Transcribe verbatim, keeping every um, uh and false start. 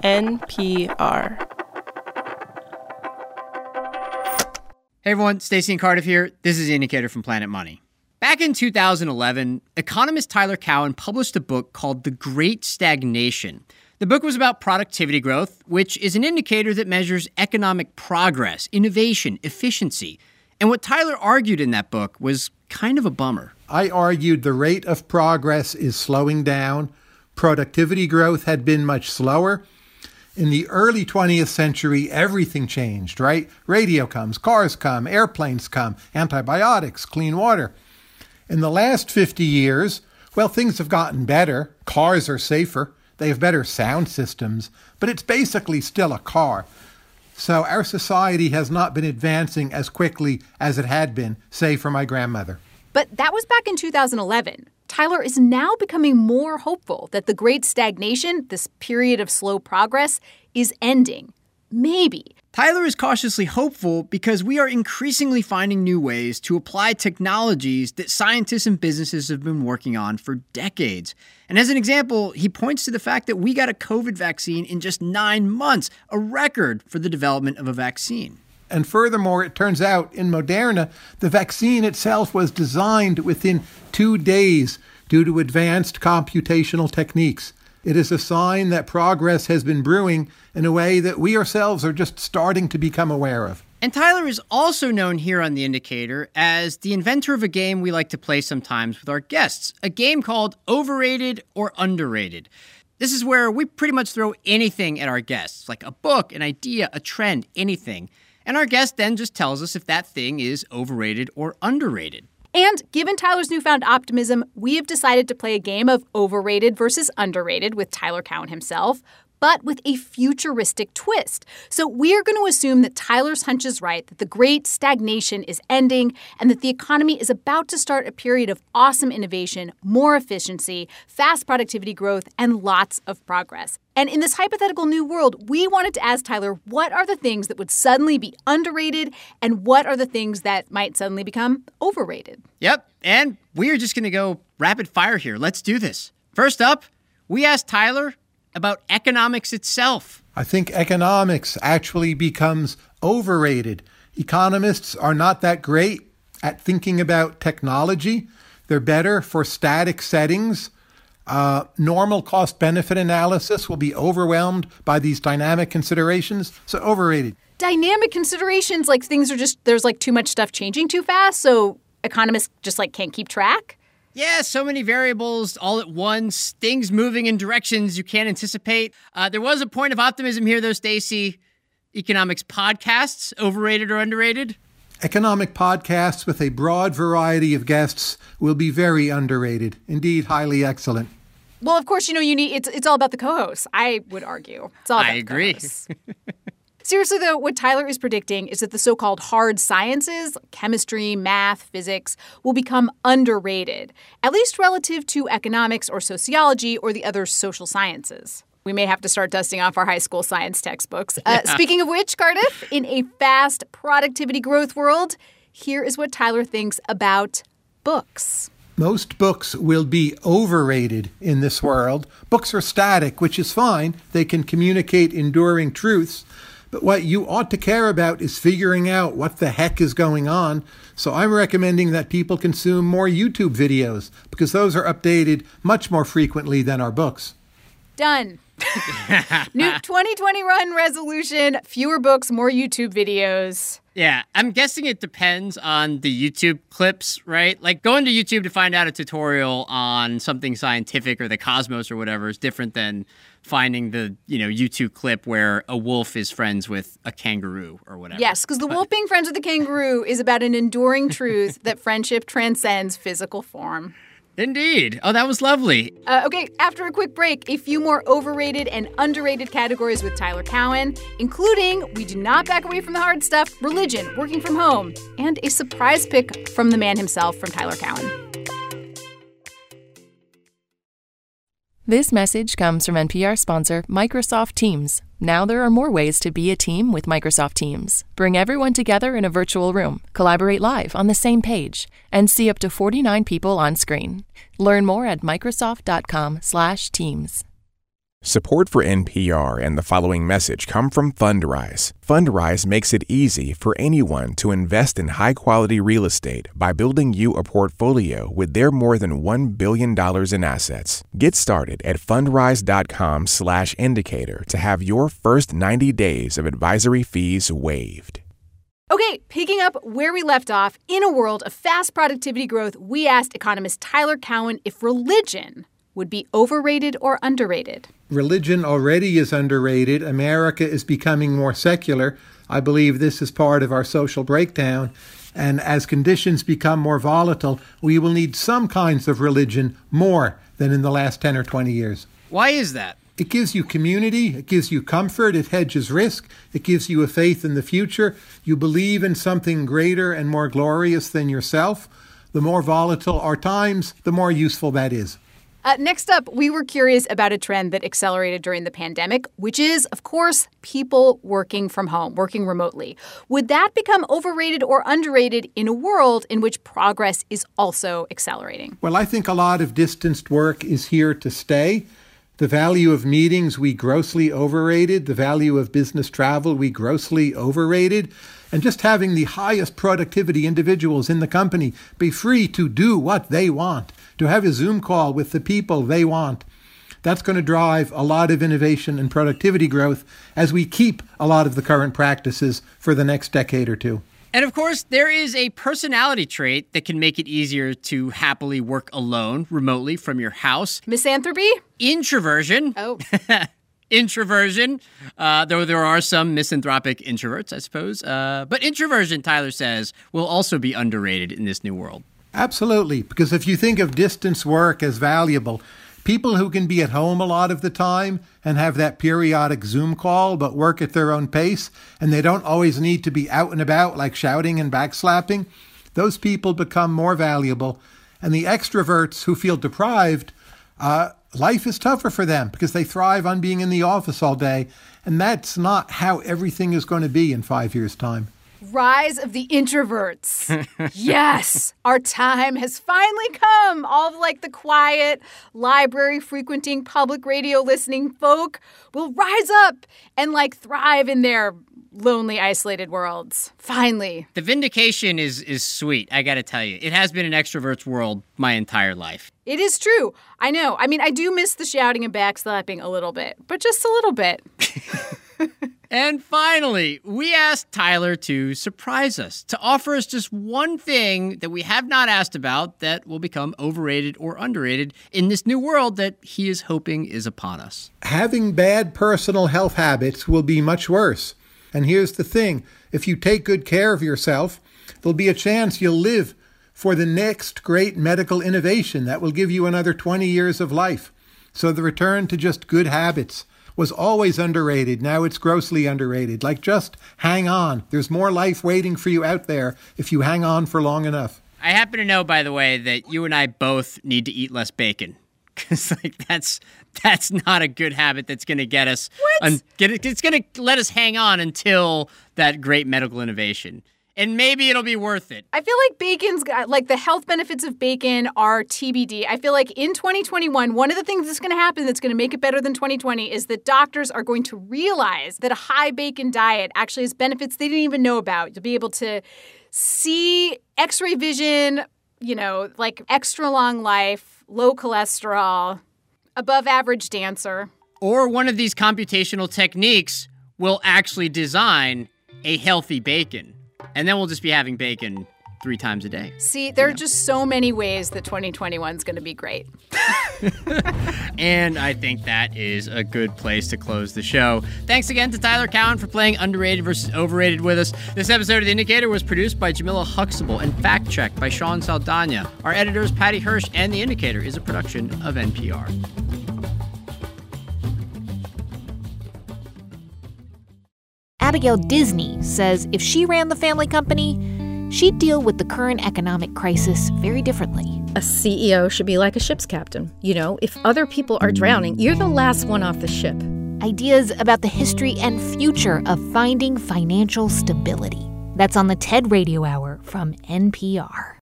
N P R. Hey everyone, Stacey and Cardiff here. This is The Indicator from Planet Money. Back in two thousand eleven, economist Tyler Cowen published a book called The Great Stagnation. The book was about productivity growth, which is an indicator that measures economic progress, innovation, efficiency. And what Tyler argued in that book was kind of a bummer. I argued the rate of progress is slowing down. Productivity growth had been much slower. In the early twentieth century, everything changed, right? Radio comes, cars come, airplanes come, antibiotics, clean water. In the last fifty years, well, things have gotten better. Cars are safer. They have better sound systems, but it's basically still a car. So our society has not been advancing as quickly as it had been, say, for my grandmother. But that was back in two thousand eleven. Tyler is now becoming more hopeful that the Great Stagnation, this period of slow progress, is ending. Maybe. Tyler is cautiously hopeful because we are increasingly finding new ways to apply technologies that scientists and businesses have been working on for decades. And as an example, he points to the fact that we got a COVID vaccine in just nine months, a record for the development of a vaccine. And furthermore, it turns out in Moderna, the vaccine itself was designed within two days due to advanced computational techniques. It is a sign that progress has been brewing in a way that we ourselves are just starting to become aware of. And Tyler is also known here on The Indicator as the inventor of a game we like to play sometimes with our guests, a game called Overrated or Underrated. This is where we pretty much throw anything at our guests, like a book, an idea, a trend, anything. And our guest then just tells us if that thing is overrated or underrated. And given Tyler's newfound optimism, we have decided to play a game of overrated versus underrated with Tyler Cowen himself, but with a futuristic twist. So we are going to assume that Tyler's hunch is right, that the Great Stagnation is ending, and that the economy is about to start a period of awesome innovation, more efficiency, fast productivity growth, and lots of progress. And in this hypothetical new world, we wanted to ask Tyler, what are the things that would suddenly be underrated, and what are the things that might suddenly become overrated? Yep, and we are just going to go rapid fire here. Let's do this. First up, we asked Tyler about economics itself. I think economics actually becomes overrated. Economists are not that great at thinking about technology. They're better for static settings. Uh, normal cost-benefit analysis will be overwhelmed by these dynamic considerations, so overrated. Dynamic considerations, like things are just, there's like too much stuff changing too fast, so economists just like can't keep track? Yeah, so many variables all at once, things moving in directions you can't anticipate. Uh, there was a point of optimism here, though, Stacey. Economics podcasts, overrated or underrated? Economic podcasts with a broad variety of guests will be very underrated. Indeed, highly excellent. Well, of course, you know, you need it's it's all about the co-hosts, I would argue. It's all about I agree. The co-hosts. Seriously, though, what Tyler is predicting is that the so-called hard sciences, chemistry, math, physics, will become underrated, at least relative to economics or sociology or the other social sciences. We may have to start dusting off our high school science textbooks. Uh, speaking of which, Cardiff, in a fast productivity growth world, here is what Tyler thinks about books. Most books will be overrated in this world. Books are static, which is fine. They can communicate enduring truths. But what you ought to care about is figuring out what the heck is going on. So I'm recommending that people consume more YouTube videos because those are updated much more frequently than our books. Done. New twenty twenty run resolution, fewer books, more YouTube videos. Yeah, I'm guessing it depends on the YouTube clips, right? Like going to YouTube to find out a tutorial on something scientific or the cosmos or whatever is different than finding the, you know, YouTube clip where a wolf is friends with a kangaroo or whatever. Yes, because the wolf being friends with the kangaroo is about an enduring truth that friendship transcends physical form. Indeed. Oh, that was lovely. Uh, okay, after a quick break, a few more overrated and underrated categories with Tyler Cowen, including we do not back away from the hard stuff, religion, working from home, and a surprise pick from the man himself from Tyler Cowen. This message comes from N P R sponsor Microsoft Teams. Now there are more ways to be a team with Microsoft Teams. Bring everyone together in a virtual room, collaborate live on the same page, and see up to forty-nine people on screen. Learn more at Microsoft dot com slash teams. Support for N P R and the following message come from Fundrise. Fundrise makes it easy for anyone to invest in high-quality real estate by building you a portfolio with their more than one billion dollars in assets. Get started at fundrise.com slash indicator to have your first ninety days of advisory fees waived. Okay, picking up where we left off, in a world of fast productivity growth, we asked economist Tyler Cowen if religion would be overrated or underrated. Religion already is underrated. America is becoming more secular. I believe this is part of our social breakdown. And as conditions become more volatile, we will need some kinds of religion more than in the last ten or twenty years. Why is that? It gives you community, it gives you comfort, it hedges risk, it gives you a faith in the future. You believe in something greater and more glorious than yourself. The more volatile our times, the more useful that is. Uh, next up, we were curious about a trend that accelerated during the pandemic, which is, of course, people working from home, working remotely. Would that become overrated or underrated in a world in which progress is also accelerating? Well, I think a lot of distanced work is here to stay. The value of meetings, we grossly overrated. The value of business travel, we grossly overrated. And just having the highest productivity individuals in the company be free to do what they want, to have a Zoom call with the people they want, that's going to drive a lot of innovation and productivity growth as we keep a lot of the current practices for the next decade or two. And of course, there is a personality trait that can make it easier to happily work alone, remotely from your house. Misanthropy? Introversion. Oh. Introversion, uh, though there are some misanthropic introverts, I suppose. Uh, but introversion, Tyler says, will also be underrated in this new world. Absolutely, because if you think of distance work as valuable, people who can be at home a lot of the time and have that periodic Zoom call but work at their own pace, and they don't always need to be out and about like shouting and backslapping, those people become more valuable. And the extroverts who feel deprived, uh, life is tougher for them because they thrive on being in the office all day. And that's not how everything is going to be in five years' time. Rise of the introverts. Yes, our time has finally come. All of like the quiet, library frequenting, public radio listening folk will rise up and like thrive in their lonely, isolated worlds. Finally. The vindication is is sweet, I gotta tell you. It has been an extrovert's world my entire life. It is true. I know. I mean, I do miss the shouting and backslapping a little bit, but just a little bit. And finally, we asked Tyler to surprise us, to offer us just one thing that we have not asked about that will become overrated or underrated in this new world that he is hoping is upon us. Having bad personal health habits will be much worse. And here's the thing. If you take good care of yourself, there'll be a chance you'll live for the next great medical innovation that will give you another twenty years of life. So the return to just good habits was always underrated. Now it's grossly underrated. Like, just hang on. There's more life waiting for you out there if you hang on for long enough. I happen to know, by the way, that you and I both need to eat less bacon. Because, like, that's that's not a good habit that's going to get us... What? Un- get it, it's going to let us hang on until that great medical innovation. And maybe it'll be worth it. I feel like bacon's got, like the health benefits of bacon are T B D. I feel like in twenty twenty-one, one of the things that's going to happen that's going to make it better than twenty twenty is that doctors are going to realize that a high bacon diet actually has benefits they didn't even know about. To be able to see X-ray vision, you know, like extra long life, low cholesterol, above average dancer. Or one of these computational techniques will actually design a healthy bacon. And then we'll just be having bacon three times a day. See, there you know. are just so many ways that twenty twenty-one is going to be great. And I think that is a good place to close the show. Thanks again to Tyler Cowen for playing Underrated versus Overrated with us. This episode of The Indicator was produced by Jamila Huxtable and fact-checked by Sean Saldana. Our editor is Patty Hirsch, and The Indicator is a production of N P R. Abigail Disney says if she ran the family company, she'd deal with the current economic crisis very differently. A C E O should be like a ship's captain. You know, if other people are drowning, you're the last one off the ship. Ideas about the history and future of finding financial stability. That's on the TED Radio Hour from N P R.